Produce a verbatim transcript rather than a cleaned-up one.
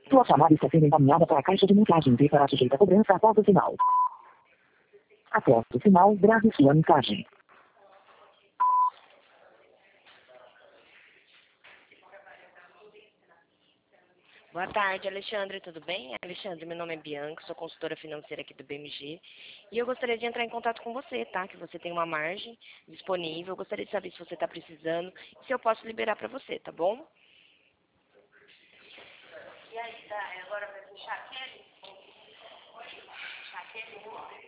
Sua chamada está sendo encaminhada para a caixa de mensagens e será sujeita a cobrança após o sinal. Após o sinal, grave sua mensagem. Boa tarde, Alexandre, tudo bem? Alexandre, meu nome é Bianca, sou consultora financeira aqui do B M G e eu gostaria de entrar em contato com você, tá? Que você tem uma margem disponível, eu gostaria de saber se você está precisando e se eu posso liberar para você, tá bom? E aí, tá? Agora vai fechar aquele? Fechar aquele?